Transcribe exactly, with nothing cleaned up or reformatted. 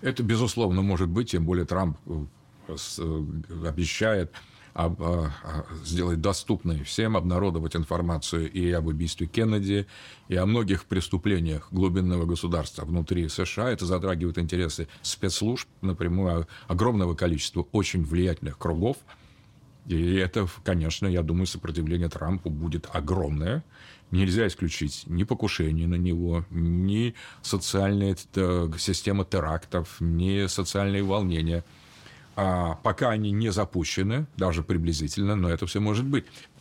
Это, безусловно, может быть, тем более Трамп обещает сделать доступной всем, обнародовать информацию и об убийстве Кеннеди, и о многих преступлениях глубинного государства внутри США. Это затрагивает интересы спецслужб напрямую, огромного количества очень влиятельных кругов. И это, конечно, я думаю, сопротивление Трампу будет огромное. Нельзя исключить ни покушение на него, ни социальная система терактов, ни социальные волнения. А пока они не запущены, даже приблизительно, но это все может быть.